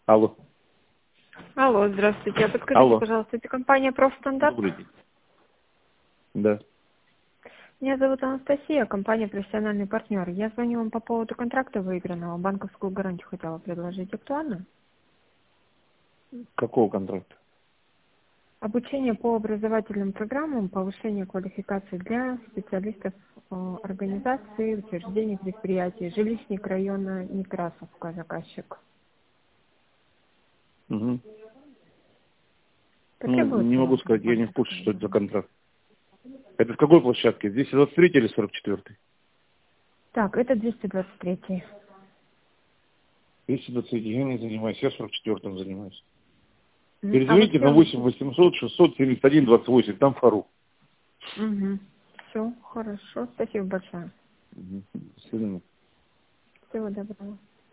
Алло. Алло, здравствуйте. Подскажите, Алло. пожалуйста, это компания «Профстандарт»? Добрый день. Да. Меня зовут Анастасия, компания «Профессиональный партнер». Я звоню вам по поводу контракта выигранного. Банковскую гарантию хотела предложить. Актуально? Какого контракта? Обучение по образовательным программам, повышение квалификации для специалистов организации, учреждений, предприятий. Жилищник района Некрасовка, заказчик. Угу. Какие будут Не у вас могу сказать, я не в курсе, банковские что это за гарантии? контракт. Это в какой площадке? 223 или 44? Так, это 223. 223 я не занимаюсь, я 44-м занимаюсь. А вы Перезвоните на кем? 8 800 671 28, там Фарух. Угу. Все, хорошо. Спасибо большое. До свидания. Всего доброго.